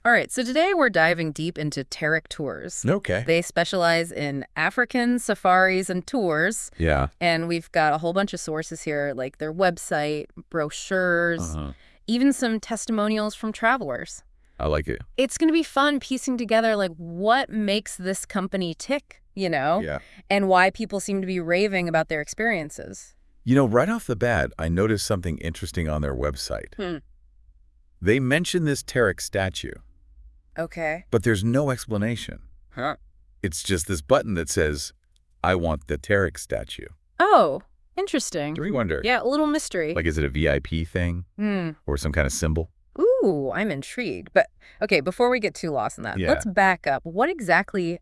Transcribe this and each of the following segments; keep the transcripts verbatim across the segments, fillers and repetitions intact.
All right, so today we're diving deep into Tarek Tours. Okay. They specialize in African safaris and tours, Yeah. and we've got a whole bunch of sources here, like their website, brochures, Uh-huh. even some testimonials from travelers. I like it. It's going to be fun piecing together, like, what makes this company tick, you know, Yeah. and why people seem to be raving about their experiences. You know, right off the bat, I noticed something interesting on their website. Hmm. They mention this Tarek statue, Okay. but there's no explanation. Huh. It's just this button that says, I want the Tarek statue. Oh, interesting. Do we wonder? Yeah, a little mystery. Like, is it a V I P thing Hmm. or some kind of symbol? Ooh, I'm intrigued. But, okay, before we get too lost in that, Yeah. let's back up. What exactly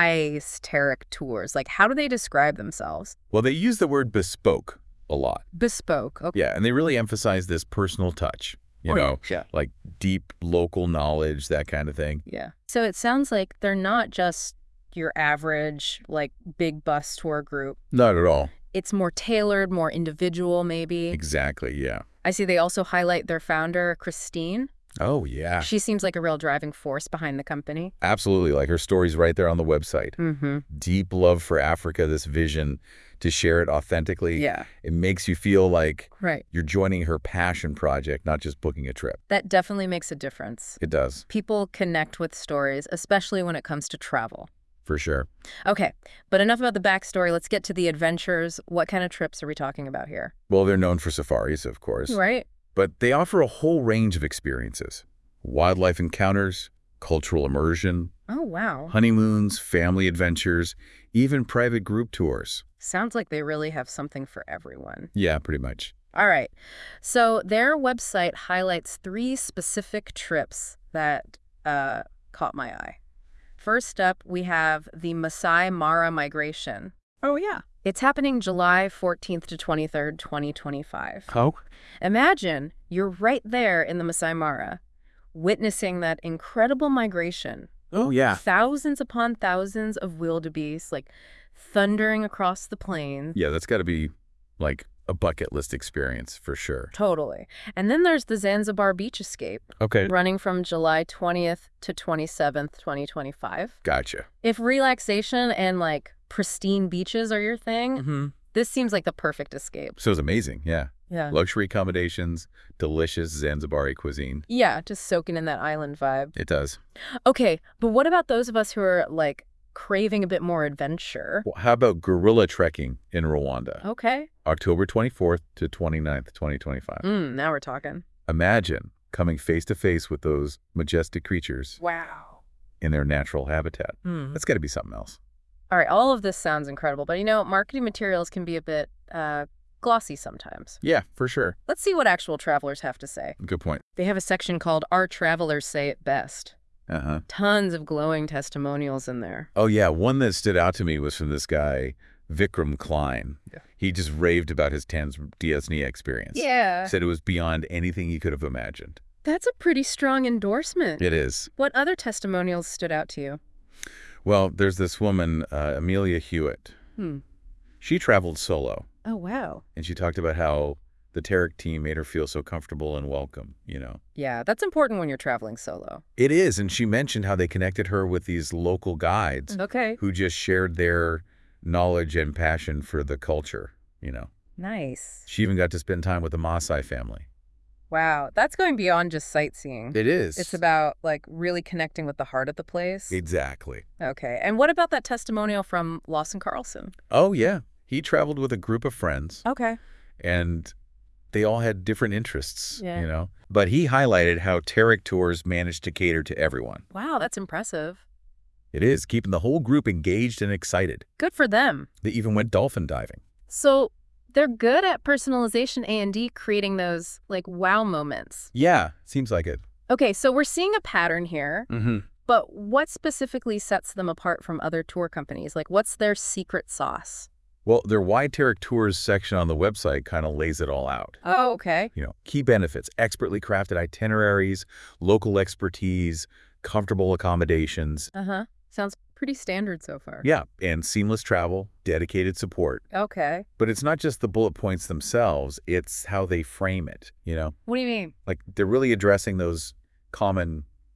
is Tarek Tours? Like, how do they describe themselves? Well, they use the word bespoke a lot. Bespoke. Okay. Yeah, and they really emphasize this personal touch, you Oh, yeah. know, Yeah. like deep local knowledge, that kind of thing. Yeah. So it sounds like they're not just your average, like, big bus tour group. Not at all. It's more tailored, more individual, maybe. Exactly, yeah. I see they also highlight their founder, Christine. Oh, yeah. She seems like a real driving force behind the company. Absolutely. Like, her story's right there on the website. Mm-hmm. Deep love for Africa, this vision to share it authentically. Yeah. It makes you feel like Right. you're joining her passion project, not just booking a trip. That definitely makes a difference. It does, People connect with stories, especially when it comes to travel. for sure. Okay, but enough about the backstory. Let's get to the adventures. What kind of trips are we talking about here? Well, they're known for safaris, of course. Right? But they offer a whole range of experiences. Wildlife encounters, cultural immersion, Oh, wow. honeymoons, family adventures, even private group tours. Sounds like they really have something for everyone. Yeah, pretty much. All right. So their website highlights three specific trips that uh, caught my eye. First up, we have the Masai Mara migration. Oh, yeah. It's happening July fourteenth to twenty-third, twenty twenty-five. Oh? Imagine you're right there in the Masai Mara, witnessing that incredible migration. Oh, yeah. Thousands upon thousands of wildebeest, like, thundering across the plains. Yeah, that's got to be like a bucket list experience for sure. Totally. And then there's the Zanzibar beach escape, Okay. running from July twentieth to twenty-seventh, twenty twenty-five. Gotcha. If relaxation and, like, pristine beaches are your thing, Mm-hmm. this seems like the perfect escape. So it's amazing, yeah. Yeah. Luxury accommodations, delicious Zanzibari cuisine. Yeah, just soaking in that island vibe. It does. Okay, but what about those of us who are, like, craving a bit more adventure? Well, how about gorilla trekking in Rwanda? Okay. October twenty-fourth to twenty-ninth, twenty twenty-five. Mm, now we're talking. Imagine coming face to face with those majestic creatures Wow. in their natural habitat. Mm. That's got to be something else. All right, all of this sounds incredible, but, you know, marketing materials can be a bit uh, glossy sometimes. Yeah, for sure. Let's see what actual travelers have to say. Good point. They have a section called Our Travelers Say It Best. Uh-huh. Tons of glowing testimonials in there. Oh, yeah. One that stood out to me was from this guy, Vikram Klein. Yeah. He just raved about his Tanzania experience. Yeah. Said it was beyond anything he could have imagined. That's a pretty strong endorsement. It is. What other testimonials stood out to you? Well, there's this woman, uh, Amelia Hewitt. Hmm. She traveled solo, Oh, wow. and she talked about how the Tarek team made her feel so comfortable and welcome, you know. Yeah, that's important when you're traveling solo. It is, and she mentioned how they connected her with these local guides Okay. who just shared their knowledge and passion for the culture, you know. Nice. She even got to spend time with the Maasai family. Wow, that's going beyond just sightseeing. It is. It's about, like, really connecting with the heart of the place. Exactly. Okay, and what about that testimonial from Lawson Carlson? Oh, yeah. He traveled with a group of friends, Okay. and they all had different interests, Yeah. you know. But he highlighted how Tarek Tours managed to cater to everyone. Wow, that's impressive. It is, keeping the whole group engaged and excited. Good for them. They even went dolphin diving. So they're good at personalization A and D, creating those, like, wow moments. Yeah, seems like it. Okay, so we're seeing a pattern here, Mm-hmm. but what specifically sets them apart from other tour companies? Like, what's their secret sauce? Well, their Why Tarek Tours section on the website kind of lays it all out. Oh, okay. You know, key benefits, expertly crafted itineraries, local expertise, comfortable accommodations. Uh-huh. Sounds pretty standard so far. Yeah, and seamless travel, dedicated support. Okay. But it's not just the bullet points themselves, it's how they frame it, you know? What do you mean? Like, they're really addressing those common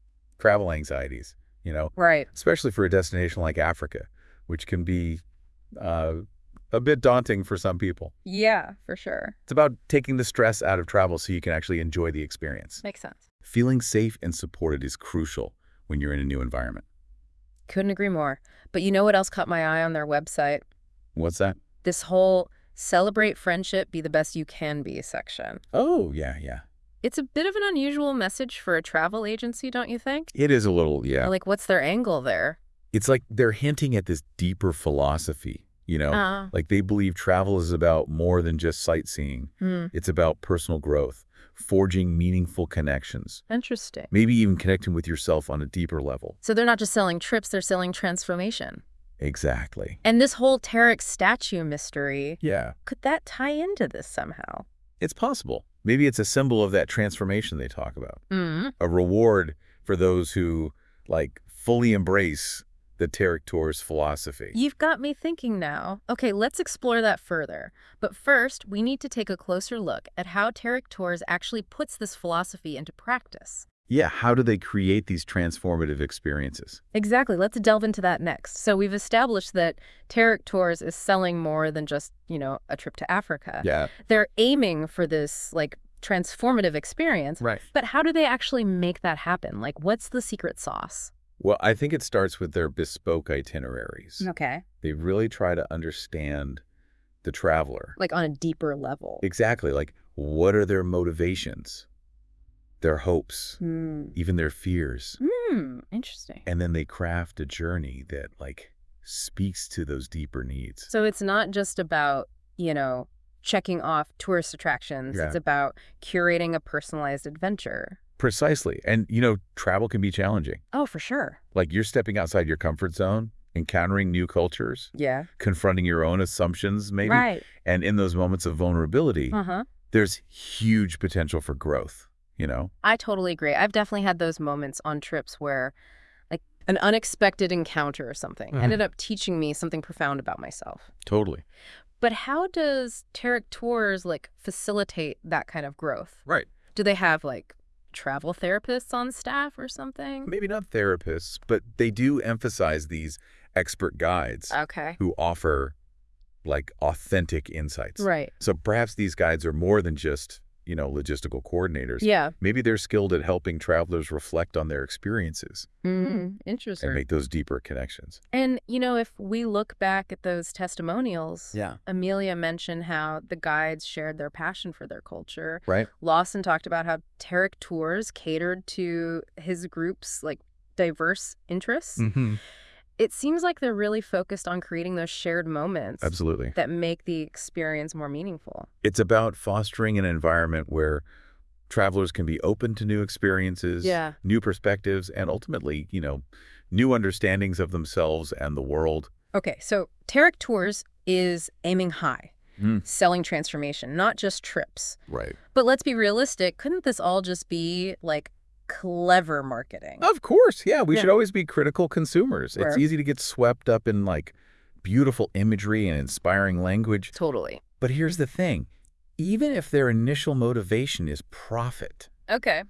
travel anxieties, you know, Right. especially for a destination like Africa, which can be uh, a bit daunting for some people. Yeah, for sure. It's about taking the stress out of travel so you can actually enjoy the experience. Makes sense. Feeling safe and supported is crucial when you're in a new environment. Couldn't agree more. But you know what else caught my eye on their website? What's that? This whole celebrate friendship, be the best you can be section. Oh, yeah, yeah. It's a bit of an unusual message for a travel agency, don't you think? It is a little, yeah. Like, what's their angle there? It's like they're hinting at this deeper philosophy, you know? Uh, Like they believe travel is about more than just sightseeing. hmm, It's about personal growth, forging meaningful connections, interesting. maybe even connecting with yourself on a deeper level. So they're not just selling trips, they're selling transformation. Exactly. And this whole Tarek statue mystery, Yeah, could that tie into this somehow? it's possible. Maybe it's a symbol of that transformation they talk about. Mm. A reward for those who, like, fully embrace the Tarek Tours philosophy. You've got me thinking now. Okay, let's explore that further. But first, we need to take a closer look at how Tarek Tours actually puts this philosophy into practice. Yeah, how do they create these transformative experiences? Exactly. Let's delve into that next. So we've established that Tarek Tours is selling more than just, you know, a trip to Africa. Yeah, They're aiming for this, like, transformative experience. right. But how do they actually make that happen? Like, what's the secret sauce? Well, I think it starts with their bespoke itineraries. Okay. They really try to understand the traveler. Like, on a deeper level. Exactly. Like, what are their motivations, their hopes, Hmm. even their fears? Hmm. Interesting. And then they craft a journey that, like, speaks to those deeper needs. So it's not just about, you know, checking off tourist attractions. Yeah. It's about curating a personalized adventure. Precisely. And, you know, travel can be challenging. Oh, for sure. Like, you're stepping outside your comfort zone, encountering new cultures, Yeah. confronting your own assumptions, maybe. Right. And in those moments of vulnerability, Uh-huh. there's huge potential for growth, you know? I totally agree. I've definitely had those moments on trips where, like, an unexpected encounter or something Mhm. ended up teaching me something profound about myself. Totally. But how does Tarek Tours, like, facilitate that kind of growth? Right. Do they have, like, travel therapists on staff or something? Maybe not therapists, but they do emphasize these expert guides Okay. who offer, like, authentic insights. Right. So perhaps these guides are more than just, you know, logistical coordinators. Yeah. Maybe they're skilled at helping travelers reflect on their experiences Mm-hmm. Interesting. and make those deeper connections. And, you know, if we look back at those testimonials, Yeah. Amelia mentioned how the guides shared their passion for their culture. Right? Lawson talked about how Tarek Tours catered to his group's, like, diverse interests. Mm-hmm. It seems like they're really focused on creating those shared moments Absolutely. that make the experience more meaningful. It's about fostering an environment where travelers can be open to new experiences, Yeah. new perspectives, and ultimately, you know, new understandings of themselves and the world. Okay, so Tarek Tours is aiming high, Mm. selling transformation, not just trips. Right. But let's be realistic. Couldn't this all just be, like, clever marketing? Of course, yeah. We Yeah. should always be critical consumers. It's Sure. easy to get swept up in, like, beautiful imagery and inspiring language. Totally. But here's the thing. Even if their initial motivation is profit, Okay.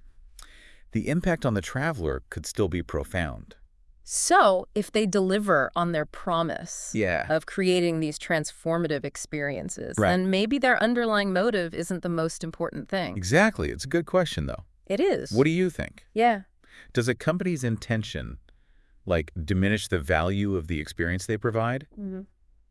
the impact on the traveler could still be profound. So if they deliver on their promise Yeah. of creating these transformative experiences, Right. then maybe their underlying motive isn't the most important thing. Exactly. It's a good question, though. It is. What do you think? Yeah. Does a company's intention, like, diminish the value of the experience they provide? Mm-hmm.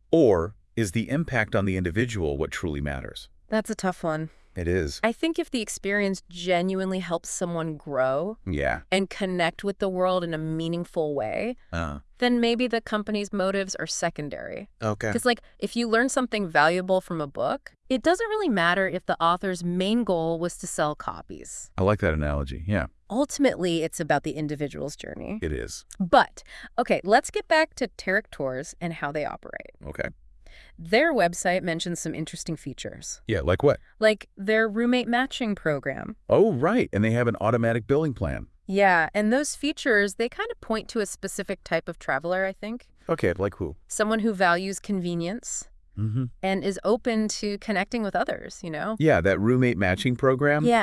Or is the impact on the individual what truly matters? That's a tough one. It is. I think if the experience genuinely helps someone grow Yeah. and connect with the world in a meaningful way, Uh, then maybe the company's motives are secondary. okay. Because, like, if you learn something valuable from a book, it doesn't really matter if the author's main goal was to sell copies. I like that analogy. Yeah, Ultimately, it's about the individual's journey. it is. But, okay, let's get back to Tarek Tours and how they operate. Okay. Their website mentions some interesting features, Yeah, like what? like their roommate matching program. Oh, right. And they have an automatic billing plan. Yeah, and those features, they kind of point to a specific type of traveler, I think. Okay, like who? Someone who values convenience Mm-hmm. and is open to connecting with others, you know? Yeah, that roommate matching program. Yeah.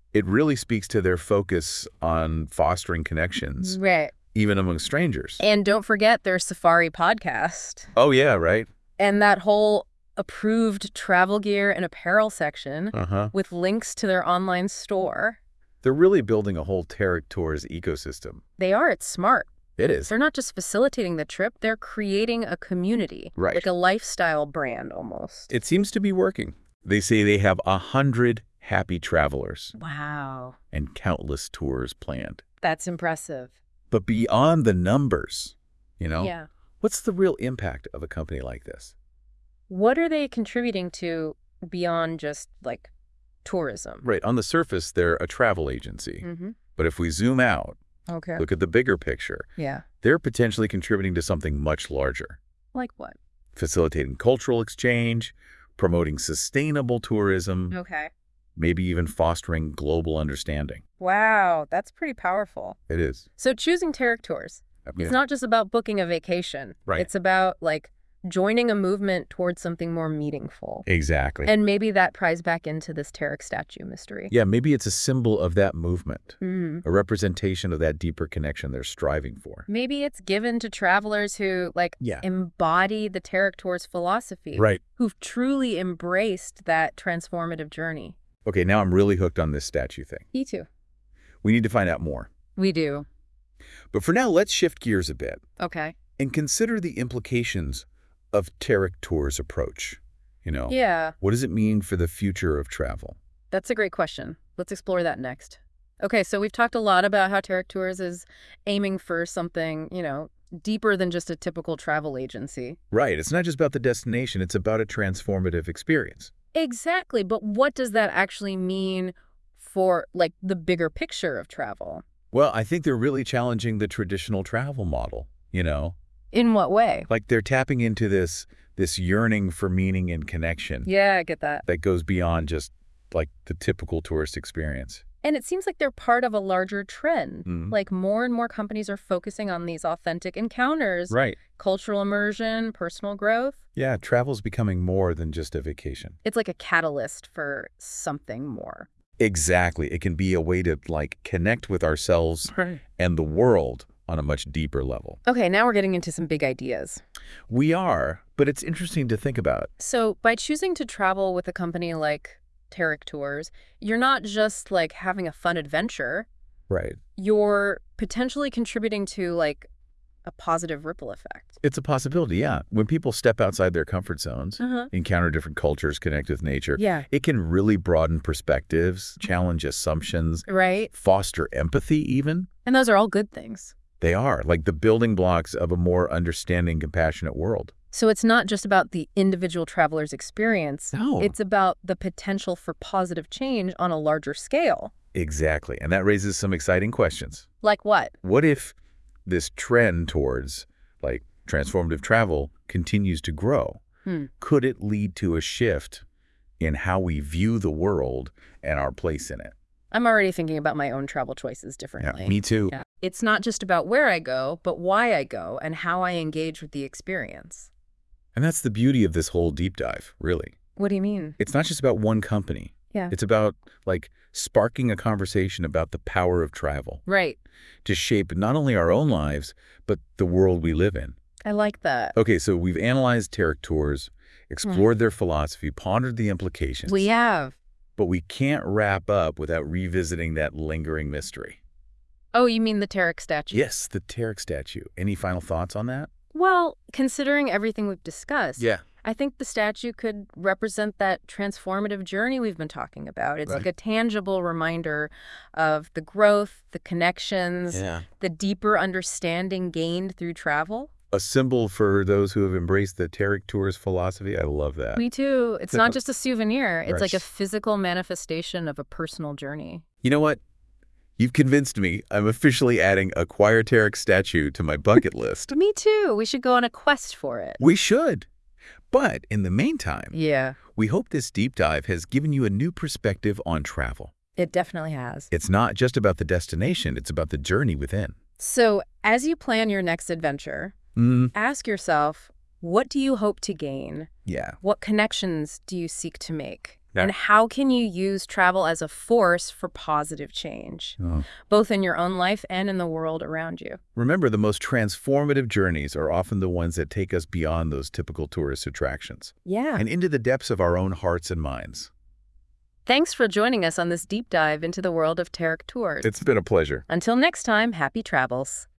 It really speaks to their focus on fostering connections, Right. even among strangers. And don't forget their Safari podcast. Oh, yeah, right? And that whole approved travel gear and apparel section Uh-huh. with links to their online store. They're really building a whole Tarek Tours ecosystem. They are. It's smart. It is. They're not just facilitating the trip. They're creating a community. Right. Like a lifestyle brand almost. It seems to be working. They say they have a hundred happy travelers Wow. and countless tours planned. That's impressive. But beyond the numbers, you know, Yeah. what's the real impact of a company like this? What are they contributing to beyond just like tourism? Right. On the surface, they're a travel agency. Mm-hmm. But if we zoom out, Okay. look at the bigger picture, Yeah. they're potentially contributing to something much larger. Like what? Facilitating cultural exchange, promoting sustainable tourism, Okay. maybe even fostering global understanding. Wow. That's pretty powerful. It is. So choosing Tarek Tours, I mean, it's not just about booking a vacation. Right. It's about like joining a movement towards something more meaningful. exactly. And maybe that pries back into this Tarek statue mystery. Yeah, maybe it's a symbol of that movement, Mm. a representation of that deeper connection they're striving for. Maybe it's given to travelers who like Yeah. embody the Tarek Tours philosophy, Right. who've truly embraced that transformative journey. Okay, now I'm really hooked on this statue thing. Me too. We need to find out more. We do. But for now, let's shift gears a bit Okay. and consider the implications of Tarek Tours' approach. You know, Yeah, what does it mean for the future of travel? that's a great question. Let's explore that next. Okay, so we've talked a lot about how Tarek Tours is aiming for something, you know, deeper than just a typical travel agency. Right, it's not just about the destination, it's about a transformative experience. Exactly, but what does that actually mean for, like, the bigger picture of travel? Well, I think they're really challenging the traditional travel model, you know? In what way? Like they're tapping into this this yearning for meaning and connection Yeah, I get that. that goes beyond just like the typical tourist experience. And it seems like they're part of a larger trend. Mhm. Like more and more companies are focusing on these authentic encounters, Right. cultural immersion, personal growth. Yeah, travel's becoming more than just a vacation. It's like a catalyst for something more. Exactly. It can be a way to like connect with ourselves Right. and the world on a much deeper level. Okay, now we're getting into some big ideas. We are, but it's interesting to think about. So by choosing to travel with a company like Tarek Tours, you're not just like having a fun adventure. Right. You're potentially contributing to like a positive ripple effect. It's a possibility, yeah. When people step outside their comfort zones, Uh-huh. encounter different cultures, connect with nature, Yeah. it can really broaden perspectives, challenge assumptions, Right? foster empathy even. And those are all good things. They are, like the building blocks of a more understanding, compassionate world. So it's not just about the individual traveler's experience. No. It's about the potential for positive change on a larger scale. Exactly. And that raises some exciting questions. Like what? What if this trend towards like transformative travel continues to grow? Hmm. Could it lead to a shift in how we view the world and our place in it? I'm already thinking about my own travel choices differently. me too. Yeah. It's not just about where I go, but why I go and how I engage with the experience. And that's the beauty of this whole deep dive, really. What do you mean? It's not just about one company. Yeah. It's about like sparking a conversation about the power of travel Right. to shape not only our own lives, but the world we live in. I like that. Okay, so we've analyzed Tarek Tours, explored their philosophy, pondered the implications. We have. But we can't wrap up without revisiting that lingering mystery. Oh, you mean the Tarek statue? Yes, the Tarek statue. Any final thoughts on that? Well, considering everything we've discussed, Yeah. I think the statue could represent that transformative journey we've been talking about. It's like Right. a tangible reminder of the growth, the connections, Yeah. the deeper understanding gained through travel. A symbol for those who have embraced the Tarek Tours philosophy. I love that. Me too. It's not just a souvenir. It's Right. like a physical manifestation of a personal journey. You know what? You've convinced me. I'm officially adding a Choir Tarek statue to my bucket list. Me too. We should go on a quest for it. We should. But in the meantime, Yeah, we hope this deep dive has given you a new perspective on travel. it definitely has. It's not just about the destination, it's about the journey within. So as you plan your next adventure, Mm, ask yourself, what do you hope to gain? yeah. What connections do you seek to make? And how can you use travel as a force for positive change, Oh. both in your own life and in the world around you? Remember, the most transformative journeys are often the ones that take us beyond those typical tourist attractions Yeah. and into the depths of our own hearts and minds. Thanks for joining us on this deep dive into the world of Tarek Tours. It's been a pleasure. Until next time, happy travels.